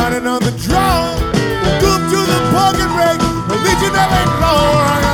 grinding on the drum. Move to the parking brake, a legionary floor.